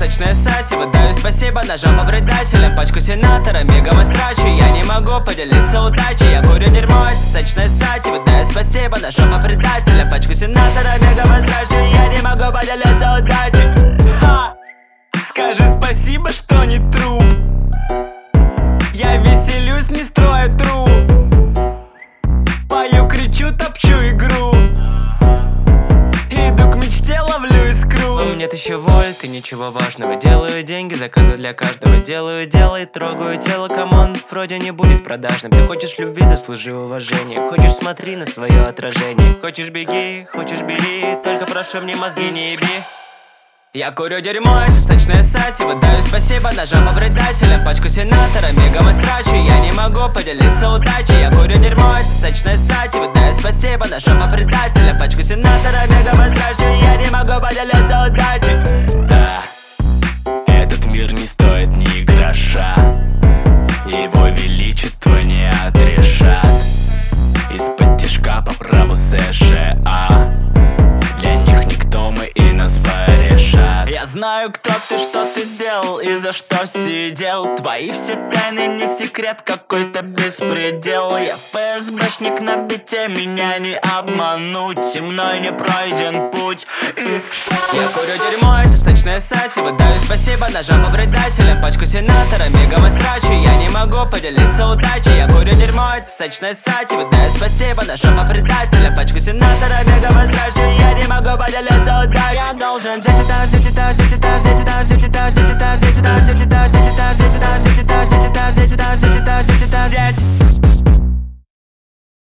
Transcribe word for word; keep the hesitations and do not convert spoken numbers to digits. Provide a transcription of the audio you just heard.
сочное сативо. Даю спасибо ножам по предателям. Пачку сенатора мигом истрачу. Я не могу поделиться удачей. Я курю дерьмо, это сочное сативо. Даю спасибо ножам по предателям. Пачку сенатора мигом истрачу. Я не могу поделиться удачей. Ха! Скажи спасибо, что не труп. Я веселюсь, не строя труп. Пою, кричу, топчу игру. Иду к мечте, ловлю искру. У меня тысяча вольт и ничего важного. Делаю деньги, заказы для каждого. Делаю дело и трогаю тело. Камон, вроде не будет продажным. Ты хочешь любви, заслужи уважение. Хочешь, смотри на свое отражение. Хочешь, беги, хочешь, бери. Только прошу, мне мозги не еби. Я курю дерьмо, это сочное сативо. Даю спасибо ножам по предателям. Пачку сенатора мигом истрачу. Я не могу поделиться удачей. Я курю дерьмо, это сочное сативо. Даю спасибо ножам по предателям. Пачку сенатора мигом истрачу. Я не могу поделиться удачей. Да, этот мир не стоит ни гроша. Его величество не отрешат. Из-под тишка по праву США. Для них никто, мы и нас порешат. Я знаю, кто ты, что ты сделал и за что сидел. Твои все тайны не секрет, какой-то беспредел. Я ФСБшник на бите, меня не обмануть. И мной не пройден путь. И я курю дерьмо, это сочное сативо. Даю спасибо ножам по предателям. Пачку сенатора мигом истрачу. Я не могу поделиться удачей. Я курю дерьмо, это сочное сативо. Даю спасибо ножам по предателям. Пачку сенатора мигом истрачу. Я не могу поделиться удачей. Я должен взять это, взять это, взять это, взять это, взять